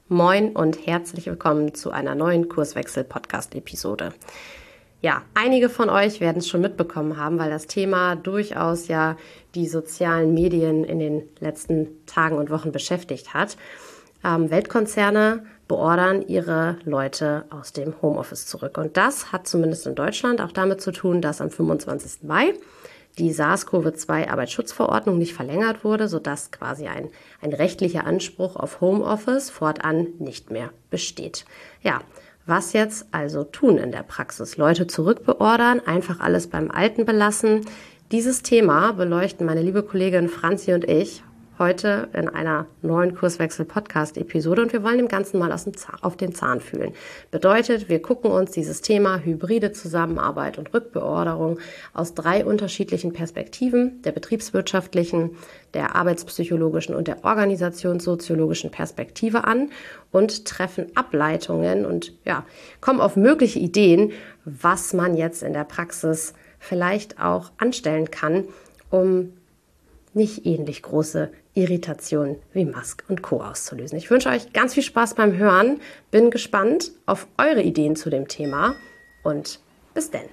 Moin und herzlich willkommen zu einer neuen Kurswechsel-Podcast-Episode. Ja, einige von euch werden es schon mitbekommen haben, weil das Thema durchaus ja die sozialen Medien in den letzten Tagen und Wochen beschäftigt hat. Weltkonzerne beordern ihre Leute aus dem Homeoffice zurück. Und das hat zumindest in Deutschland auch damit zu tun, dass am 25. Mai die SARS-CoV-2-Arbeitsschutzverordnung nicht verlängert wurde, sodass quasi ein rechtlicher Anspruch auf Homeoffice fortan nicht mehr besteht. Ja, was jetzt also tun in der Praxis? Leute zurückbeordern, einfach alles beim Alten belassen? Dieses Thema beleuchten meine liebe Kollegin Franzi und ich heute in einer neuen Kurswechsel-Podcast-Episode und wir wollen dem Ganzen mal auf den Zahn fühlen. Bedeutet, wir gucken uns dieses Thema hybride Zusammenarbeit und Rückbeorderung aus 3 unterschiedlichen Perspektiven, der betriebswirtschaftlichen, der arbeitspsychologischen und der organisationssoziologischen Perspektive an und treffen Ableitungen und kommen auf mögliche Ideen, was man jetzt in der Praxis vielleicht auch anstellen kann, um nicht ähnlich große Irritationen wie Musk und Co. auszulösen. Ich wünsche euch ganz viel Spaß beim Hören, bin gespannt auf eure Ideen zu dem Thema und bis denn.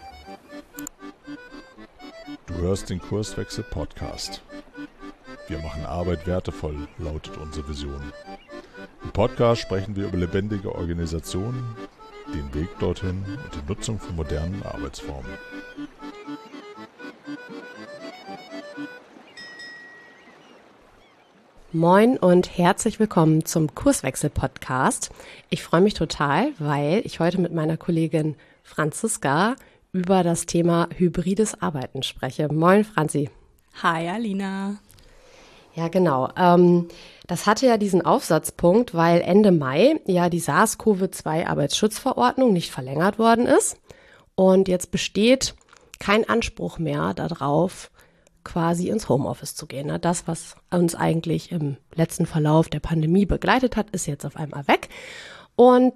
Du hörst den Kurswechsel Podcast. Wir machen Arbeit wertevoll, lautet unsere Vision. Im Podcast sprechen wir über lebendige Organisationen, den Weg dorthin und die Nutzung von modernen Arbeitsformen. Moin und herzlich willkommen zum Kurswechsel-Podcast. Ich freue mich total, weil ich heute mit meiner Kollegin Franziska über das Thema hybrides Arbeiten spreche. Moin, Franzi. Hi, Alina. Ja, genau. Das hatte ja diesen Aufsatzpunkt, weil Ende Mai ja die SARS-CoV-2-Arbeitsschutzverordnung nicht verlängert worden ist. Und jetzt besteht kein Anspruch mehr darauf, quasi ins Homeoffice zu gehen. Das, was uns eigentlich im letzten Verlauf der Pandemie begleitet hat, ist jetzt auf einmal weg. Und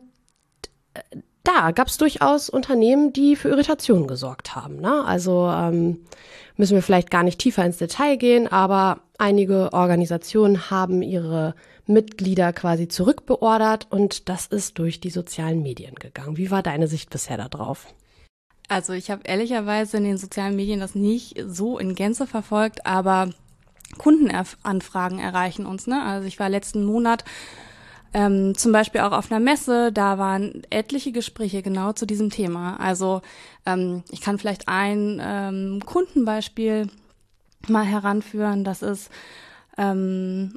da gab es durchaus Unternehmen, die für Irritationen gesorgt haben. Also müssen wir vielleicht gar nicht tiefer ins Detail gehen, aber einige Organisationen haben ihre Mitglieder quasi zurückbeordert und das ist durch die sozialen Medien gegangen. Wie war deine Sicht bisher da drauf? Also ich habe ehrlicherweise in den sozialen Medien das nicht so in Gänze verfolgt, aber Kundenanfragen erreichen uns. Also ich war letzten Monat zum Beispiel auch auf einer Messe, da waren etliche Gespräche genau zu diesem Thema. Also ich kann vielleicht ein Kundenbeispiel mal heranführen. Das ist ein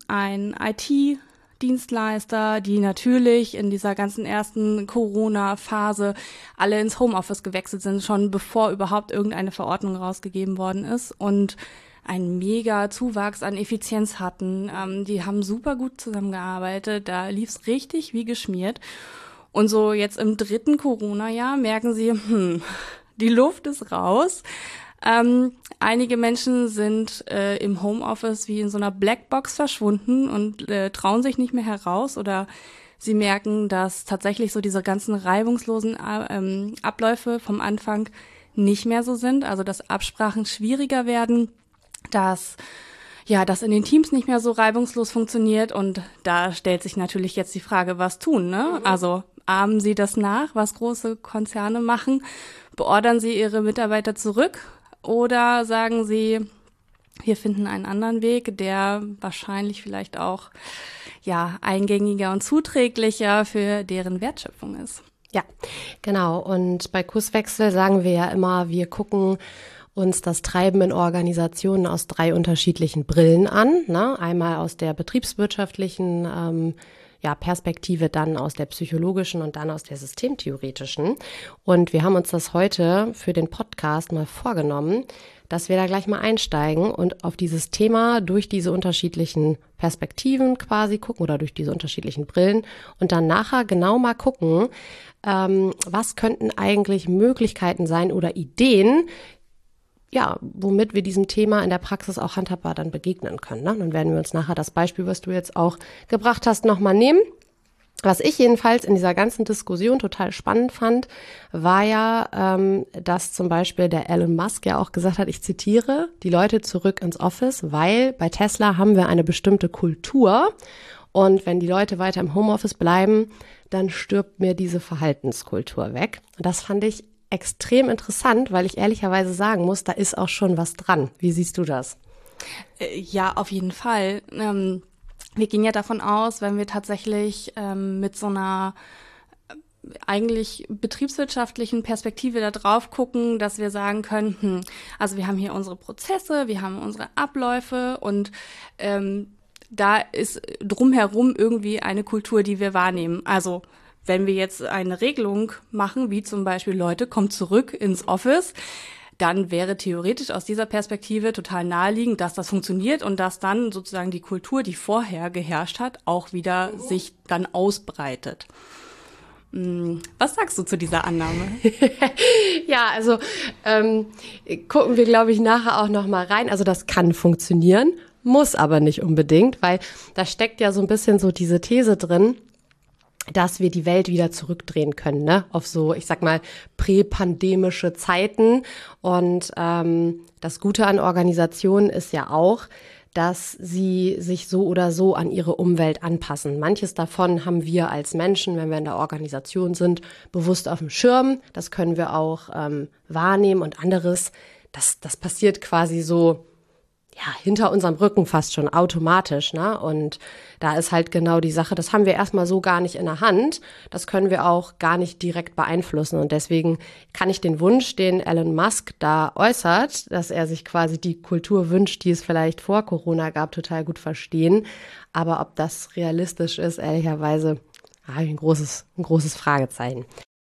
IT-Dienstleister, die natürlich in dieser ganzen ersten Corona-Phase alle ins Homeoffice gewechselt sind, schon bevor überhaupt irgendeine Verordnung rausgegeben worden ist und einen mega Zuwachs an Effizienz hatten. Die haben super gut zusammengearbeitet, da lief's richtig wie geschmiert. Und so jetzt im 3. Corona-Jahr merken sie, die Luft ist raus. Einige Menschen sind im Homeoffice wie in so einer Blackbox verschwunden und trauen sich nicht mehr heraus oder sie merken, dass tatsächlich so diese ganzen reibungslosen Abläufe vom Anfang nicht mehr so sind, also dass Absprachen schwieriger werden, dass das in den Teams nicht mehr so reibungslos funktioniert und da stellt sich natürlich jetzt die Frage, was tun, ne? Also ahmen sie das nach, was große Konzerne machen? Beordern sie ihre Mitarbeiter zurück? Oder sagen sie, wir finden einen anderen Weg, der wahrscheinlich vielleicht auch eingängiger und zuträglicher für deren Wertschöpfung ist? Ja, genau. Und bei Kurswechsel sagen wir ja immer, wir gucken uns das Treiben in Organisationen aus 3 unterschiedlichen Brillen an. Einmal aus der betriebswirtschaftlichen Perspektive, dann aus der psychologischen und dann aus der systemtheoretischen. Und wir haben uns das heute für den Podcast mal vorgenommen, dass wir da gleich mal einsteigen und auf dieses Thema durch diese unterschiedlichen Perspektiven quasi gucken oder durch diese unterschiedlichen Brillen und dann nachher genau mal gucken, was könnten eigentlich Möglichkeiten sein oder Ideen, womit wir diesem Thema in der Praxis auch handhabbar dann begegnen können. Dann werden wir uns nachher das Beispiel, was du jetzt auch gebracht hast, nochmal nehmen. Was ich jedenfalls in dieser ganzen Diskussion total spannend fand, war ja, dass zum Beispiel der Elon Musk ja auch gesagt hat, ich zitiere, die Leute zurück ins Office, weil bei Tesla haben wir eine bestimmte Kultur Und wenn die Leute weiter im Homeoffice bleiben, dann stirbt mir diese Verhaltenskultur weg. Und das fand ich extrem interessant, weil ich ehrlicherweise sagen muss, da ist auch schon was dran. Wie siehst du das? Ja, auf jeden Fall. Wir gehen ja davon aus, wenn wir tatsächlich mit so einer eigentlich betriebswirtschaftlichen Perspektive da drauf gucken, dass wir sagen können, also wir haben hier unsere Prozesse, wir haben unsere Abläufe und da ist drumherum irgendwie eine Kultur, die wir wahrnehmen. Also wenn wir jetzt eine Regelung machen, wie zum Beispiel Leute, kommt zurück ins Office, dann wäre theoretisch aus dieser Perspektive total naheliegend, dass das funktioniert und dass dann sozusagen die Kultur, die vorher geherrscht hat, auch wieder sich dann ausbreitet. Was sagst du zu dieser Annahme? Ja, also gucken wir, glaube ich, nachher auch noch mal rein. Also das kann funktionieren, muss aber nicht unbedingt, weil da steckt ja so ein bisschen so diese These drin, dass wir die Welt wieder zurückdrehen können, ne? Auf so, ich sag mal, präpandemische Zeiten. Und das Gute an Organisationen ist ja auch, dass sie sich so oder so an ihre Umwelt anpassen. Manches davon haben wir als Menschen, wenn wir in der Organisation sind, bewusst auf dem Schirm. Das können wir auch wahrnehmen und anderes, das passiert quasi so, ja, hinter unserem Rücken fast schon automatisch, ne? Und da ist halt genau die Sache, das haben wir erstmal so gar nicht in der Hand. Das können wir auch gar nicht direkt beeinflussen. Und deswegen kann ich den Wunsch, den Elon Musk da äußert, dass er sich quasi die Kultur wünscht, die es vielleicht vor Corona gab, total gut verstehen. Aber ob das realistisch ist, ehrlicherweise, habe ich ein großes Fragezeichen.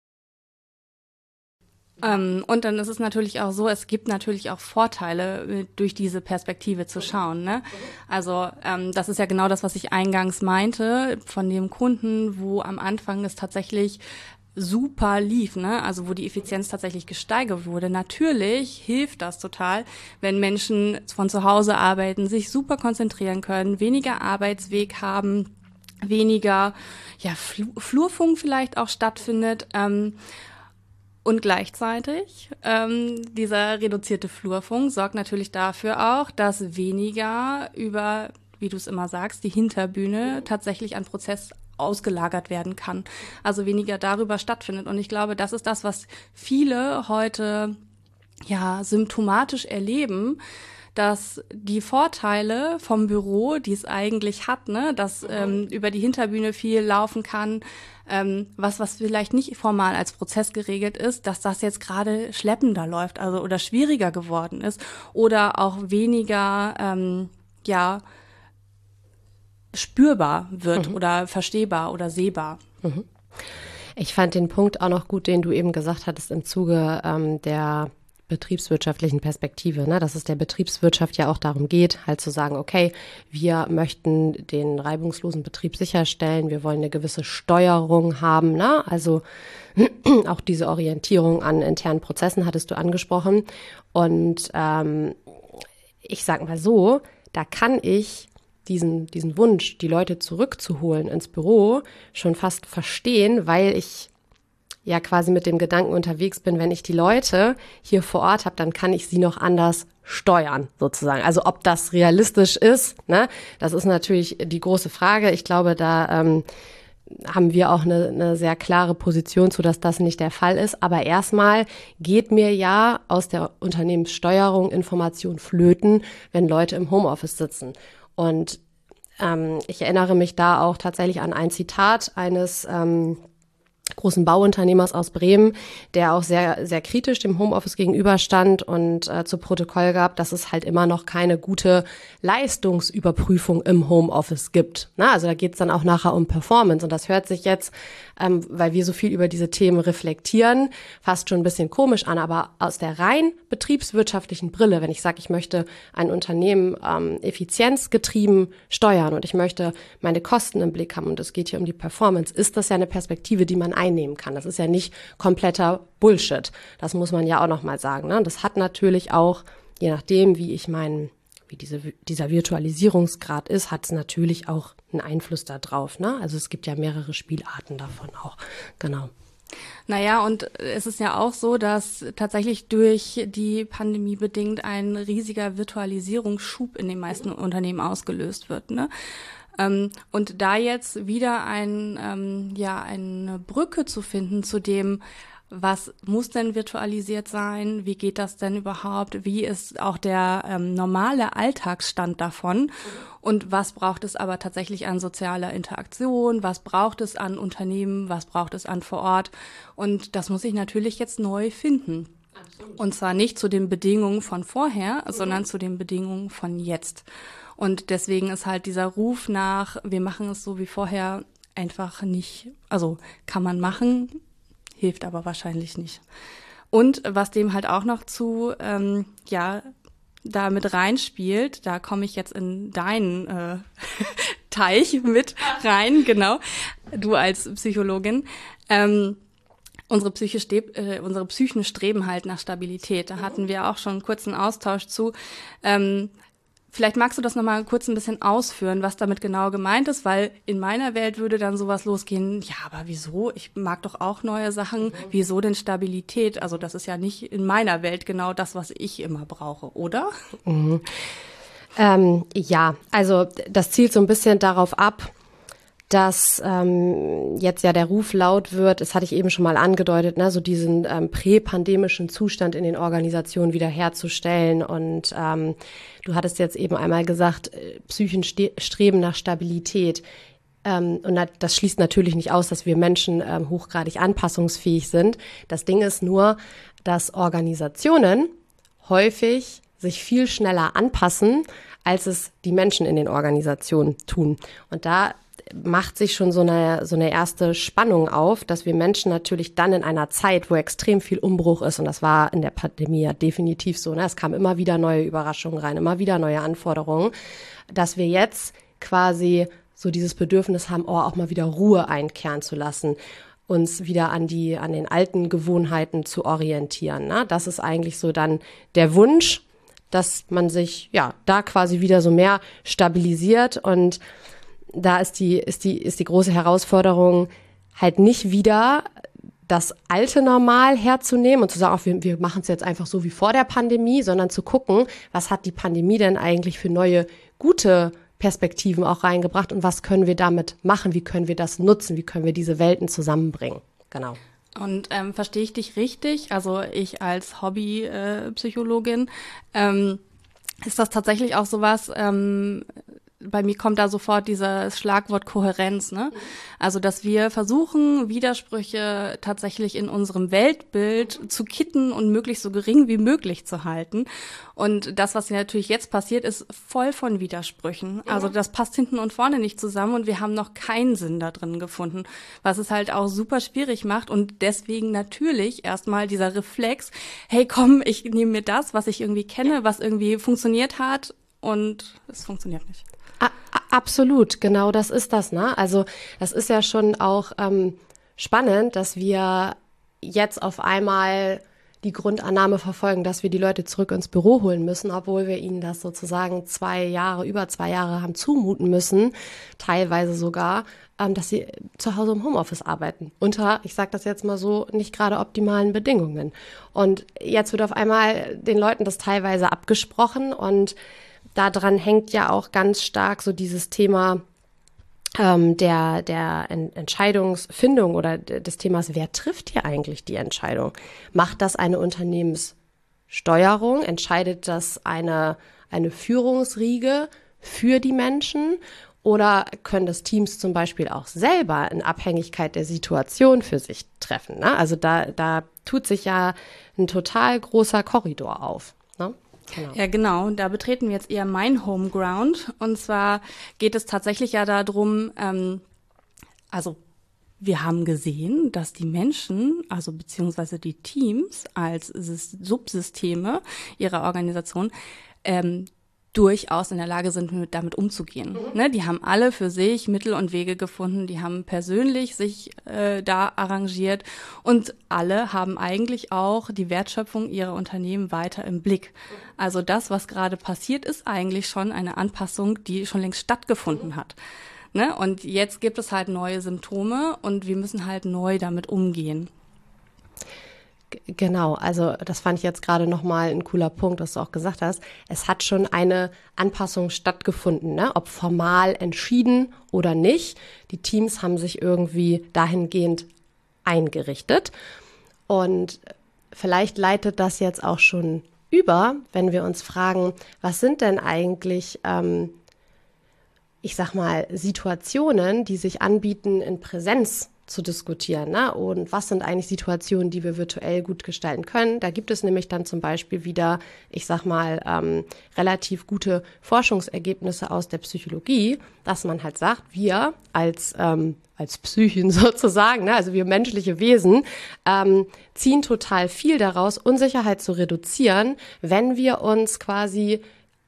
Und dann ist es natürlich auch so, es gibt natürlich auch Vorteile, durch diese Perspektive zu schauen, ne? Also das ist ja genau das, was ich eingangs meinte, von dem Kunden, wo am Anfang es tatsächlich super lief, ne? Also wo die Effizienz tatsächlich gesteigert wurde. Natürlich hilft das total, wenn Menschen von zu Hause arbeiten, sich super konzentrieren können, weniger Arbeitsweg haben, weniger Flurfunk vielleicht auch stattfindet. Und gleichzeitig, dieser reduzierte Flurfunk sorgt natürlich dafür auch, dass weniger über, wie du es immer sagst, die Hinterbühne tatsächlich an Prozess ausgelagert werden kann. Also weniger darüber stattfindet. Und ich glaube, das ist das, was viele heute ja symptomatisch erleben, dass die Vorteile vom Büro, die es eigentlich hat, ne, dass über die Hinterbühne viel laufen kann, was vielleicht nicht formal als Prozess geregelt ist, dass das jetzt gerade schleppender läuft, also oder schwieriger geworden ist oder auch weniger spürbar wird oder verstehbar oder sehbar. Ich fand den Punkt auch noch gut, den du eben gesagt hattest im Zuge der betriebswirtschaftlichen Perspektive, ne, dass es der Betriebswirtschaft ja auch darum geht, halt zu sagen, okay, wir möchten den reibungslosen Betrieb sicherstellen, wir wollen eine gewisse Steuerung haben, ne, also auch diese Orientierung an internen Prozessen hattest du angesprochen und ich sag mal so, da kann ich diesen Wunsch, die Leute zurückzuholen ins Büro, schon fast verstehen, weil ich ja quasi mit dem Gedanken unterwegs bin, wenn ich die Leute hier vor Ort habe, dann kann ich sie noch anders steuern, sozusagen. Also ob das realistisch ist, ne, das ist natürlich die große Frage. Ich glaube, da haben wir auch eine sehr klare Position zu, dass das nicht der Fall ist. Aber erstmal geht mir ja aus der Unternehmenssteuerung Information flöten, wenn Leute im Homeoffice sitzen. Und ich erinnere mich da auch tatsächlich an ein Zitat eines großen Bauunternehmers aus Bremen, der auch sehr, sehr kritisch dem Homeoffice gegenüberstand und zu Protokoll gab, dass es halt immer noch keine gute Leistungsüberprüfung im Homeoffice gibt. Na, also da geht es dann auch nachher um Performance und das hört sich jetzt, weil wir so viel über diese Themen reflektieren, fast schon ein bisschen komisch an, aber aus der rein betriebswirtschaftlichen Brille, wenn ich sage, ich möchte ein Unternehmen effizienzgetrieben steuern und ich möchte meine Kosten im Blick haben und es geht hier um die Performance, ist das ja eine Perspektive, die man einnehmen kann. Das ist ja nicht kompletter Bullshit. Das muss man ja auch nochmal sagen. Ne? Das hat natürlich auch, je nachdem, wie dieser Virtualisierungsgrad ist, hat es natürlich auch einen Einfluss da drauf. Ne? Also es gibt ja mehrere Spielarten davon auch. Genau. Naja, und es ist ja auch so, dass tatsächlich durch die Pandemie bedingt ein riesiger Virtualisierungsschub in den meisten Unternehmen ausgelöst wird, ne? Und da jetzt wieder eine Brücke zu finden zu dem, was muss denn virtualisiert sein? Wie geht das denn überhaupt? Wie ist auch der normale Alltagsstand davon? Und was braucht es aber tatsächlich an sozialer Interaktion? Was braucht es an Unternehmen? Was braucht es an vor Ort? Und das muss ich natürlich jetzt neu finden. Absolut. Und zwar nicht zu den Bedingungen von vorher, sondern zu den Bedingungen von jetzt. Und deswegen ist halt dieser Ruf nach, wir machen es so wie vorher, einfach nicht, also kann man machen, hilft aber wahrscheinlich nicht. Und was dem halt auch noch da mit reinspielt, da komme ich jetzt in deinen Teich mit rein, genau, du als Psychologin. Unsere Psychen streben halt nach Stabilität. Da hatten wir auch schon einen kurzen Austausch zu. Vielleicht magst du das nochmal kurz ein bisschen ausführen, was damit genau gemeint ist, weil in meiner Welt würde dann sowas losgehen, ja, aber wieso? Ich mag doch auch neue Sachen. Wieso denn Stabilität? Also das ist ja nicht in meiner Welt genau das, was ich immer brauche, oder? Mhm. Ja, also das zielt so ein bisschen darauf ab, dass jetzt ja der Ruf laut wird, das hatte ich eben schon mal angedeutet, ne, so diesen präpandemischen Zustand in den Organisationen wiederherzustellen. Und du hattest jetzt eben einmal gesagt, Psychen streben nach Stabilität. Und das schließt natürlich nicht aus, dass wir Menschen hochgradig anpassungsfähig sind. Das Ding ist nur, dass Organisationen häufig sich viel schneller anpassen, als es die Menschen in den Organisationen tun. Und da macht sich schon so eine erste Spannung auf, dass wir Menschen natürlich dann in einer Zeit, wo extrem viel Umbruch ist, und das war in der Pandemie ja definitiv so, ne? Es kamen immer wieder neue Überraschungen rein, immer wieder neue Anforderungen, dass wir jetzt quasi so dieses Bedürfnis haben, auch mal wieder Ruhe einkehren zu lassen, uns wieder an den alten Gewohnheiten zu orientieren, ne? Das ist eigentlich so dann der Wunsch, dass man sich ja da quasi wieder so mehr stabilisiert. Und da ist die große Herausforderung, halt nicht wieder das alte Normal herzunehmen und zu sagen, wir machen es jetzt einfach so wie vor der Pandemie, sondern zu gucken, was hat die Pandemie denn eigentlich für neue, gute Perspektiven auch reingebracht und was können wir damit machen, wie können wir das nutzen, wie können wir diese Welten zusammenbringen. Genau. Und verstehe ich dich richtig? Also ich als Hobby-Psychologin, ist das tatsächlich auch sowas, bei mir kommt da sofort dieses Schlagwort Kohärenz, ne? Also, dass wir versuchen, Widersprüche tatsächlich in unserem Weltbild zu kitten und möglichst so gering wie möglich zu halten. Und das, was natürlich jetzt passiert, ist voll von Widersprüchen. Also, das passt hinten und vorne nicht zusammen und wir haben noch keinen Sinn da drin gefunden, was es halt auch super schwierig macht und deswegen natürlich erstmal dieser Reflex, hey komm, ich nehme mir das, was ich irgendwie kenne, was irgendwie funktioniert hat und es funktioniert nicht. Absolut, genau das ist das, ne? Also das ist ja schon auch spannend, dass wir jetzt auf einmal die Grundannahme verfolgen, dass wir die Leute zurück ins Büro holen müssen, obwohl wir ihnen das sozusagen über 2 Jahre haben zumuten müssen, teilweise sogar, dass sie zu Hause im Homeoffice arbeiten. Unter, ich sage das jetzt mal so, nicht gerade optimalen Bedingungen. Und jetzt wird auf einmal den Leuten das teilweise abgesprochen und daran hängt ja auch ganz stark so dieses Thema der Entscheidungsfindung oder des Themas, wer trifft hier eigentlich die Entscheidung? Macht das eine Unternehmenssteuerung? Entscheidet das eine Führungsriege für die Menschen? Oder können das Teams zum Beispiel auch selber in Abhängigkeit der Situation für sich treffen, ne? Also da tut sich ja ein total großer Korridor auf, ne? Genau. Ja, genau. Da betreten wir jetzt eher mein Homeground. Und zwar geht es tatsächlich ja darum, also wir haben gesehen, dass die Menschen, also beziehungsweise die Teams als Subsysteme ihrer Organisation, durchaus in der Lage sind, damit umzugehen. Ne, die haben alle für sich Mittel und Wege gefunden, die haben persönlich sich da arrangiert und alle haben eigentlich auch die Wertschöpfung ihrer Unternehmen weiter im Blick. Also das, was gerade passiert, ist eigentlich schon eine Anpassung, die schon längst stattgefunden hat. Ne? Und jetzt gibt es halt neue Symptome und wir müssen halt neu damit umgehen. Genau, also das fand ich jetzt gerade nochmal ein cooler Punkt, was du auch gesagt hast. Es hat schon eine Anpassung stattgefunden, ne? Ob formal entschieden oder nicht. Die Teams haben sich irgendwie dahingehend eingerichtet. Und vielleicht leitet das jetzt auch schon über, wenn wir uns fragen, was sind denn eigentlich, ich sag mal, Situationen, die sich anbieten, in Präsenz zu diskutieren, ne? Und was sind eigentlich Situationen, die wir virtuell gut gestalten können? Da gibt es nämlich dann zum Beispiel wieder, ich sag mal, relativ gute Forschungsergebnisse aus der Psychologie, dass man halt sagt, wir als Psychen sozusagen, ne? Also wir menschliche Wesen, ziehen total viel daraus, Unsicherheit zu reduzieren, wenn wir uns quasi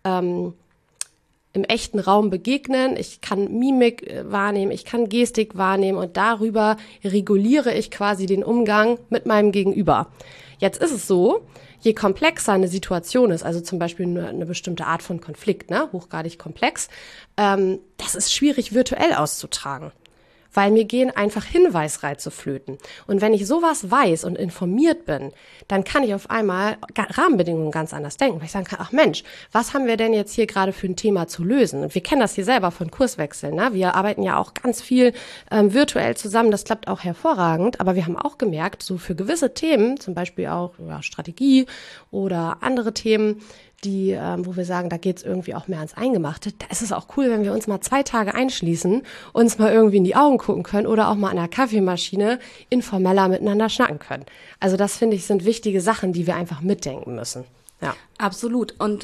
im echten Raum begegnen, ich kann Mimik wahrnehmen, ich kann Gestik wahrnehmen und darüber reguliere ich quasi den Umgang mit meinem Gegenüber. Jetzt ist es so, je komplexer eine Situation ist, also zum Beispiel eine bestimmte Art von Konflikt, ne, hochgradig komplex, das ist schwierig virtuell auszutragen. Weil mir gehen einfach Hinweisreize flöten. Und wenn ich sowas weiß und informiert bin, dann kann ich auf einmal Rahmenbedingungen ganz anders denken. Weil ich sagen kann, ach Mensch, was haben wir denn jetzt hier gerade für ein Thema zu lösen? Und wir kennen das hier selber von Kurswechseln, ne? Wir arbeiten ja auch ganz viel virtuell zusammen. Das klappt auch hervorragend. Aber wir haben auch gemerkt, so für gewisse Themen, zum Beispiel auch Strategie oder andere Themen, die, wo wir sagen, da geht's irgendwie auch mehr ans Eingemachte. Da ist es auch cool, wenn wir uns mal 2 Tage einschließen, uns mal irgendwie in die Augen gucken können oder auch mal an der Kaffeemaschine informeller miteinander schnacken können. Also das, finde ich, sind wichtige Sachen, die wir einfach mitdenken müssen. Ja. Absolut. Und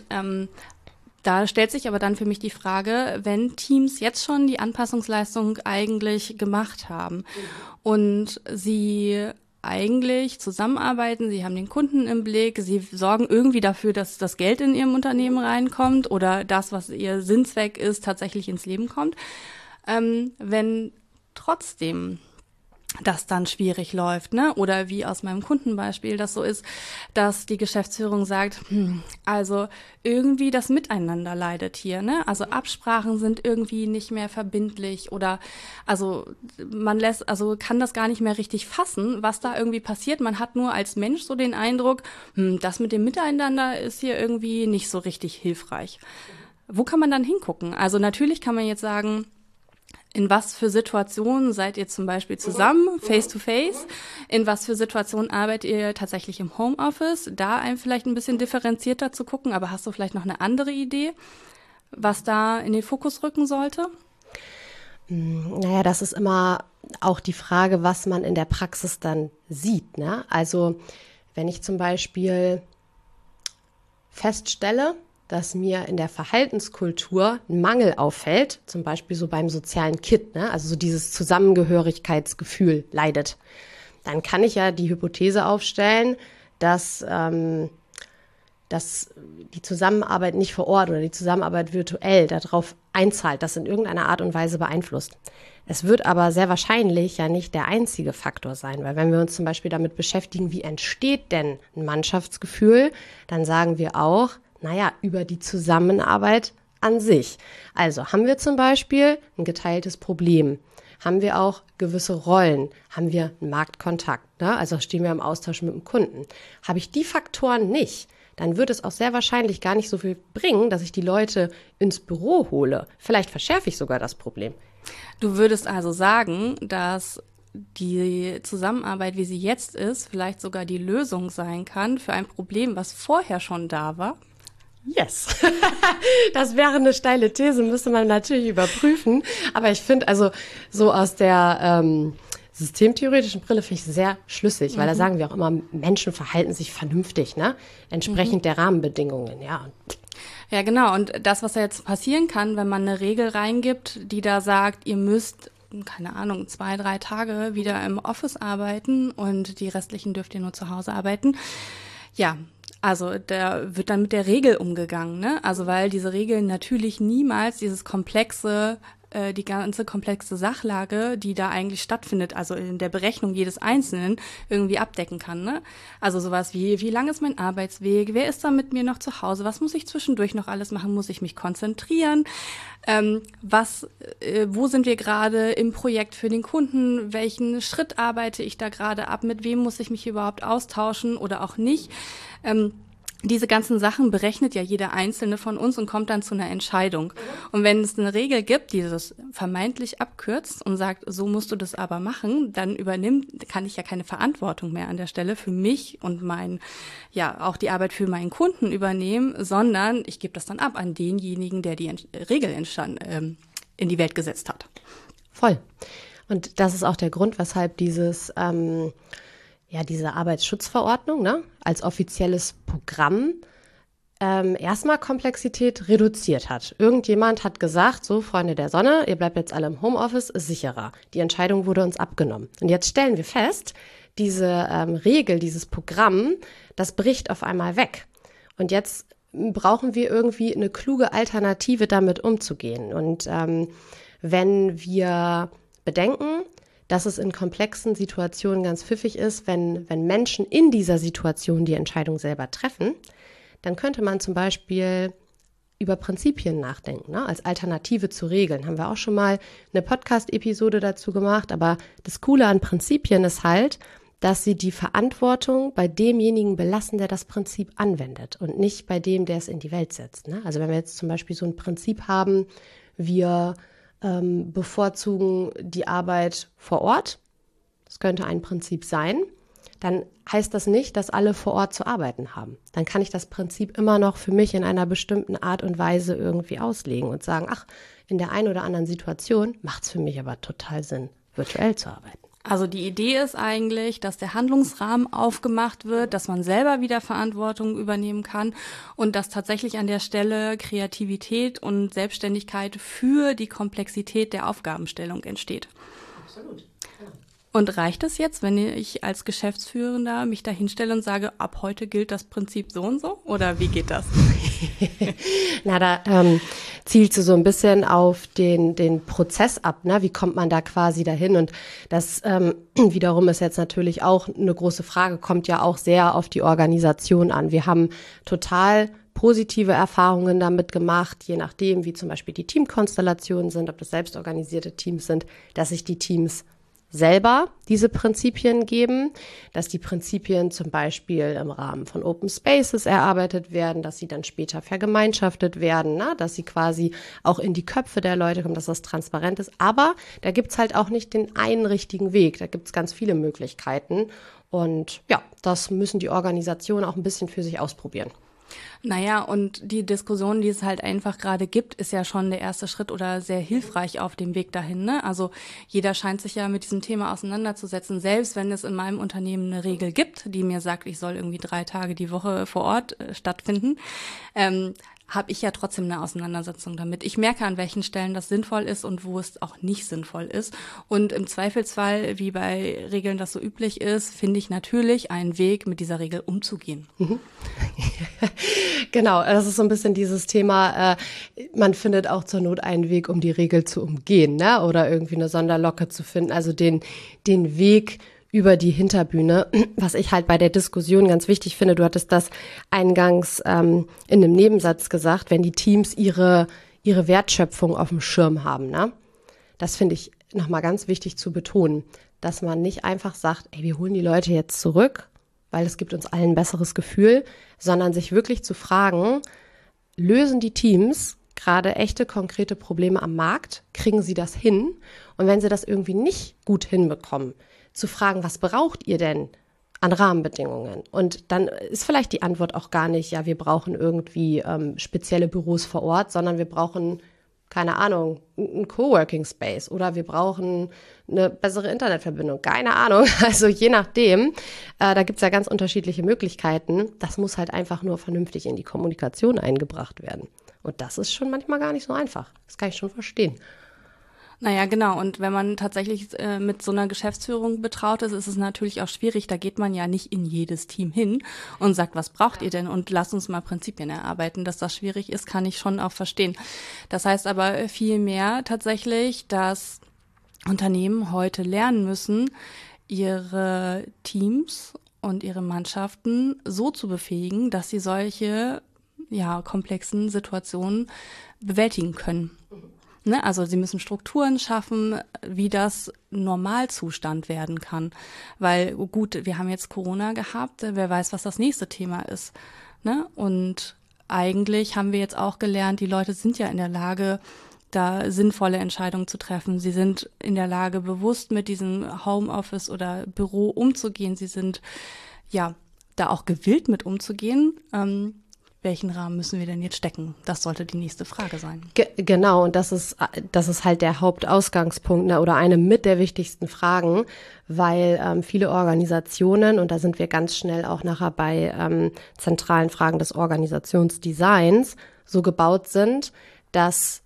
da stellt sich aber dann für mich die Frage, wenn Teams jetzt schon die Anpassungsleistung eigentlich gemacht haben und sie eigentlich zusammenarbeiten, sie haben den Kunden im Blick, sie sorgen irgendwie dafür, dass das Geld in ihrem Unternehmen reinkommt oder das, was ihr Sinnzweck ist, tatsächlich ins Leben kommt. Wenn trotzdem das dann schwierig läuft, ne? Oder wie aus meinem Kundenbeispiel das so ist, dass die Geschäftsführung sagt, also irgendwie das Miteinander leidet hier, ne? Also Absprachen sind irgendwie nicht mehr verbindlich oder also kann das gar nicht mehr richtig fassen, was da irgendwie passiert. Man hat nur als Mensch so den Eindruck, das mit dem Miteinander ist hier irgendwie nicht so richtig hilfreich. Wo kann man dann hingucken? Also natürlich kann man jetzt sagen, in was für Situationen seid ihr zum Beispiel zusammen, face-to-face? In was für Situationen arbeitet ihr tatsächlich im Homeoffice? Da vielleicht ein bisschen differenzierter zu gucken, aber hast du vielleicht noch eine andere Idee, was da in den Fokus rücken sollte? Naja, das ist immer auch die Frage, was man in der Praxis dann sieht, ne? Also wenn ich zum Beispiel feststelle, dass mir in der Verhaltenskultur ein Mangel auffällt, zum Beispiel so beim sozialen Kit, ne? Also so dieses Zusammengehörigkeitsgefühl leidet, dann kann ich ja die Hypothese aufstellen, dass die Zusammenarbeit nicht vor Ort oder die Zusammenarbeit virtuell darauf einzahlt, das in irgendeiner Art und Weise beeinflusst. Es wird aber sehr wahrscheinlich ja nicht der einzige Faktor sein, weil wenn wir uns zum Beispiel damit beschäftigen, wie entsteht denn ein Mannschaftsgefühl, dann sagen wir auch, naja, über die Zusammenarbeit an sich. Also haben wir zum Beispiel ein geteiltes Problem, haben wir auch gewisse Rollen, haben wir einen Marktkontakt, ne? Also stehen wir im Austausch mit dem Kunden. Habe ich die Faktoren nicht, dann wird es auch sehr wahrscheinlich gar nicht so viel bringen, dass ich die Leute ins Büro hole. Vielleicht verschärfe ich sogar das Problem. Du würdest also sagen, dass die Zusammenarbeit, wie sie jetzt ist, vielleicht sogar die Lösung sein kann für ein Problem, was vorher schon da war? Yes. Das wäre eine steile These, müsste man natürlich überprüfen. Aber ich finde also so aus der systemtheoretischen Brille finde ich sehr schlüssig, weil da sagen wir auch immer, Menschen verhalten sich vernünftig, ne? Entsprechend der Rahmenbedingungen, ja. Ja, genau. Und das, was jetzt passieren kann, wenn man eine Regel reingibt, die da sagt, ihr müsst, keine Ahnung, 2, 3 Tage wieder im Office arbeiten und die restlichen dürft ihr nur zu Hause arbeiten. Ja, also da wird dann mit der Regel umgegangen, ne? Also weil diese Regeln natürlich niemals dieses komplexe die ganze komplexe Sachlage, die da eigentlich stattfindet, also in der Berechnung jedes Einzelnen, irgendwie abdecken kann. Ne? Also sowas wie lang ist mein Arbeitsweg, wer ist da mit mir noch zu Hause, was muss ich zwischendurch noch alles machen, muss ich mich konzentrieren, wo sind wir gerade im Projekt für den Kunden, welchen Schritt arbeite ich da gerade ab, mit wem muss ich mich überhaupt austauschen oder auch nicht. Diese ganzen Sachen berechnet ja jeder Einzelne von uns und kommt dann zu einer Entscheidung. Und wenn es eine Regel gibt, die das vermeintlich abkürzt und sagt, so musst du das aber machen, dann kann ich ja keine Verantwortung mehr an der Stelle für mich und auch die Arbeit für meinen Kunden übernehmen, sondern ich gebe das dann ab an denjenigen, der die Regel in die Welt gesetzt hat. Voll. Und das ist auch der Grund, weshalb diese Arbeitsschutzverordnung, ne, als offizielles Programm erstmal Komplexität reduziert hat. Irgendjemand hat gesagt, so Freunde der Sonne, ihr bleibt jetzt alle im Homeoffice, ist sicherer. Die Entscheidung wurde uns abgenommen. Und jetzt stellen wir fest, diese Regel, dieses Programm, das bricht auf einmal weg. Und jetzt brauchen wir irgendwie eine kluge Alternative, damit umzugehen. Und wenn wir bedenken, dass es in komplexen Situationen ganz pfiffig ist, wenn Menschen in dieser Situation die Entscheidung selber treffen, dann könnte man zum Beispiel über Prinzipien nachdenken, ne? Als Alternative zu Regeln. Haben wir auch schon mal eine Podcast-Episode dazu gemacht, aber das Coole an Prinzipien ist halt, dass sie die Verantwortung bei demjenigen belassen, der das Prinzip anwendet und nicht bei dem, der es in die Welt setzt, ne? Also wenn wir jetzt zum Beispiel so ein Prinzip haben, wir bevorzugen die Arbeit vor Ort, das könnte ein Prinzip sein, dann heißt das nicht, dass alle vor Ort zu arbeiten haben. Dann kann ich das Prinzip immer noch für mich in einer bestimmten Art und Weise irgendwie auslegen und sagen, ach, in der einen oder anderen Situation macht es für mich aber total Sinn, virtuell zu arbeiten. Also die Idee ist eigentlich, dass der Handlungsrahmen aufgemacht wird, dass man selber wieder Verantwortung übernehmen kann und dass tatsächlich an der Stelle Kreativität und Selbstständigkeit für die Komplexität der Aufgabenstellung entsteht. Absolut. Ja. Und reicht es jetzt, wenn ich als Geschäftsführender mich da hinstelle und sage, ab heute gilt das Prinzip so und so? Oder wie geht das? Na, da zielst du so ein bisschen auf den Prozess ab, ne? Wie kommt man da quasi dahin? Und das wiederum ist jetzt natürlich auch eine große Frage, kommt ja auch sehr auf die Organisation an. Wir haben total positive Erfahrungen damit gemacht, je nachdem, wie zum Beispiel die Teamkonstellationen sind, ob das selbstorganisierte Teams sind, dass sich die Teams selber diese Prinzipien geben, dass die Prinzipien zum Beispiel im Rahmen von Open Spaces erarbeitet werden, dass sie dann später vergemeinschaftet werden, ne? Dass sie quasi auch in die Köpfe der Leute kommen, dass das transparent ist. Aber da gibt's halt auch nicht den einen richtigen Weg. Da gibt's ganz viele Möglichkeiten. Und ja, das müssen die Organisationen auch ein bisschen für sich ausprobieren. Naja, und die Diskussion, die es halt einfach gerade gibt, ist ja schon der erste Schritt oder sehr hilfreich auf dem Weg dahin, ne? Also jeder scheint sich ja mit diesem Thema auseinanderzusetzen, selbst wenn es in meinem Unternehmen eine Regel gibt, die mir sagt, ich soll irgendwie 3 Tage die Woche vor Ort stattfinden, habe ich ja trotzdem eine Auseinandersetzung damit. Ich merke, an welchen Stellen das sinnvoll ist und wo es auch nicht sinnvoll ist. Und im Zweifelsfall, wie bei Regeln das so üblich ist, finde ich natürlich einen Weg, mit dieser Regel umzugehen. Mhm. Genau, das ist so ein bisschen dieses Thema, man findet auch zur Not einen Weg, um die Regel zu umgehen, ne? Oder irgendwie eine Sonderlocke zu finden, also den Weg über die Hinterbühne, was ich halt bei der Diskussion ganz wichtig finde. Du hattest das eingangs in einem Nebensatz gesagt, wenn die Teams ihre Wertschöpfung auf dem Schirm haben, ne? Das finde ich nochmal ganz wichtig zu betonen, dass man nicht einfach sagt, ey, wir holen die Leute jetzt zurück, weil es gibt uns allen ein besseres Gefühl, sondern sich wirklich zu fragen, lösen die Teams gerade echte, konkrete Probleme am Markt? Kriegen sie das hin? Und wenn sie das irgendwie nicht gut hinbekommen, zu fragen, was braucht ihr denn an Rahmenbedingungen? Und dann ist vielleicht die Antwort auch gar nicht, ja, wir brauchen irgendwie spezielle Büros vor Ort, sondern wir brauchen, keine Ahnung, einen Coworking Space oder wir brauchen eine bessere Internetverbindung, keine Ahnung. Also je nachdem, da gibt's ja ganz unterschiedliche Möglichkeiten. Das muss halt einfach nur vernünftig in die Kommunikation eingebracht werden. Und das ist schon manchmal gar nicht so einfach. Das kann ich schon verstehen. Naja, genau. Und wenn man tatsächlich mit so einer Geschäftsführung betraut ist, ist es natürlich auch schwierig. Da geht man ja nicht in jedes Team hin und sagt, was braucht ihr denn? Und lasst uns mal Prinzipien erarbeiten. Dass das schwierig ist, kann ich schon auch verstehen. Das heißt aber vielmehr tatsächlich, dass Unternehmen heute lernen müssen, ihre Teams und ihre Mannschaften so zu befähigen, dass sie solche komplexen Situationen bewältigen können. Ne? Also sie müssen Strukturen schaffen, wie das Normalzustand werden kann. Weil gut, wir haben jetzt Corona gehabt, wer weiß, was das nächste Thema ist. Ne? Und eigentlich haben wir jetzt auch gelernt, die Leute sind ja in der Lage, da sinnvolle Entscheidungen zu treffen. Sie sind in der Lage, bewusst mit diesem Homeoffice oder Büro umzugehen. Sie sind da auch gewillt mit umzugehen. Welchen Rahmen müssen wir denn jetzt stecken? Das sollte die nächste Frage sein. Genau, und das ist halt der Hauptausgangspunkt, ne, oder eine mit der wichtigsten Fragen, weil viele Organisationen, und da sind wir ganz schnell auch nachher bei zentralen Fragen des Organisationsdesigns, so gebaut sind, dass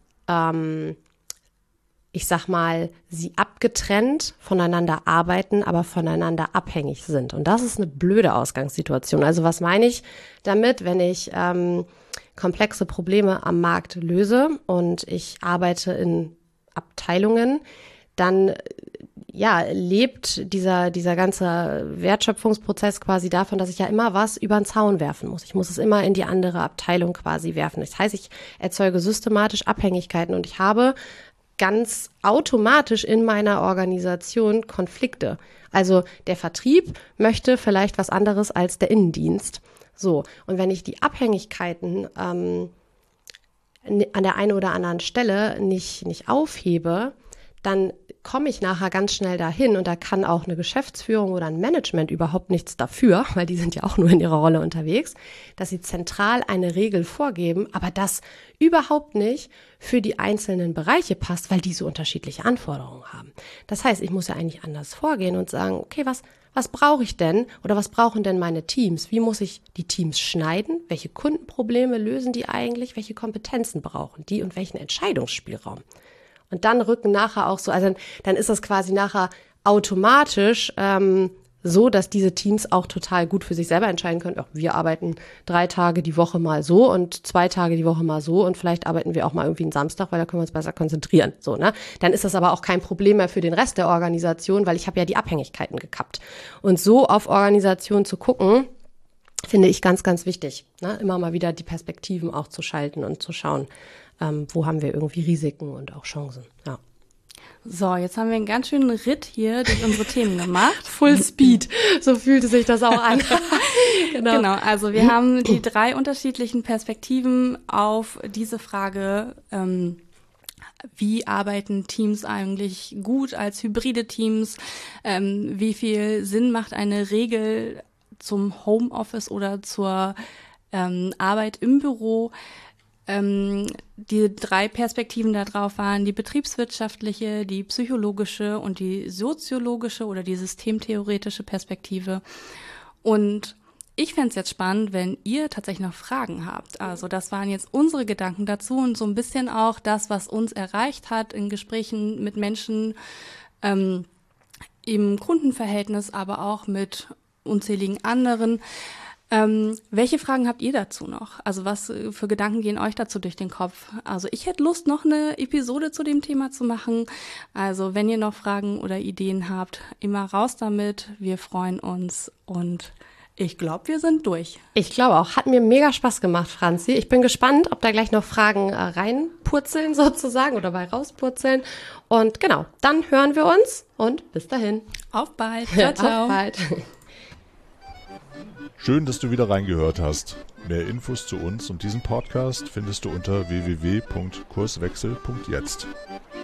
ich sag mal, sie abgetrennt voneinander arbeiten, aber voneinander abhängig sind. Und das ist eine blöde Ausgangssituation. Also was meine ich damit, wenn ich komplexe Probleme am Markt löse und ich arbeite in Abteilungen, dann lebt dieser ganze Wertschöpfungsprozess quasi davon, dass ich ja immer was über den Zaun werfen muss. Ich muss es immer in die andere Abteilung quasi werfen. Das heißt, ich erzeuge systematisch Abhängigkeiten und ich habe ganz automatisch in meiner Organisation Konflikte. Also der Vertrieb möchte vielleicht was anderes als der Innendienst. So, und wenn ich die Abhängigkeiten an der einen oder anderen Stelle nicht aufhebe, dann komme ich nachher ganz schnell dahin und da kann auch eine Geschäftsführung oder ein Management überhaupt nichts dafür, weil die sind ja auch nur in ihrer Rolle unterwegs, dass sie zentral eine Regel vorgeben, aber das überhaupt nicht für die einzelnen Bereiche passt, weil die so unterschiedliche Anforderungen haben. Das heißt, ich muss ja eigentlich anders vorgehen und sagen, okay, was brauche ich denn oder was brauchen denn meine Teams? Wie muss ich die Teams schneiden? Welche Kundenprobleme lösen die eigentlich? Welche Kompetenzen brauchen die und welchen Entscheidungsspielraum? Und dann rücken nachher auch so, also dann ist das quasi nachher automatisch so, dass diese Teams auch total gut für sich selber entscheiden können. Wir arbeiten 3 Tage die Woche mal so und 2 Tage die Woche mal so und vielleicht arbeiten wir auch mal irgendwie einen Samstag, weil da können wir uns besser konzentrieren. So, ne? Dann ist das aber auch kein Problem mehr für den Rest der Organisation, weil ich habe ja die Abhängigkeiten gekappt. Und so auf Organisation zu gucken, finde ich ganz, ganz wichtig. Ne? Immer mal wieder die Perspektiven auch zu schalten und zu schauen, wo haben wir irgendwie Risiken und auch Chancen. Ja. So, jetzt haben wir einen ganz schönen Ritt hier durch unsere Themen gemacht. Full Speed, so fühlte sich das auch an. Genau, also wir haben die 3 unterschiedlichen Perspektiven auf diese Frage, wie arbeiten Teams eigentlich gut als hybride Teams, wie viel Sinn macht eine Regel zum Homeoffice oder zur Arbeit im Büro. Die 3 Perspektiven da drauf waren die betriebswirtschaftliche, die psychologische und die soziologische oder die systemtheoretische Perspektive. Und ich fände es jetzt spannend, wenn ihr tatsächlich noch Fragen habt. Also das waren jetzt unsere Gedanken dazu und so ein bisschen auch das, was uns erreicht hat in Gesprächen mit Menschen im Kundenverhältnis, aber auch mit unzähligen anderen. Welche Fragen habt ihr dazu noch? Also was für Gedanken gehen euch dazu durch den Kopf? Also ich hätte Lust, noch eine Episode zu dem Thema zu machen. Also wenn ihr noch Fragen oder Ideen habt, immer raus damit. Wir freuen uns und ich glaube, wir sind durch. Ich glaube auch. Hat mir mega Spaß gemacht, Franzi. Ich bin gespannt, ob da gleich noch Fragen reinpurzeln sozusagen oder bei rauspurzeln. Und genau, dann hören wir uns und bis dahin. Auf bald. Ciao, ciao. Auf bald. Schön, dass du wieder reingehört hast. Mehr Infos zu uns und diesem Podcast findest du unter www.kurswechsel.jetzt.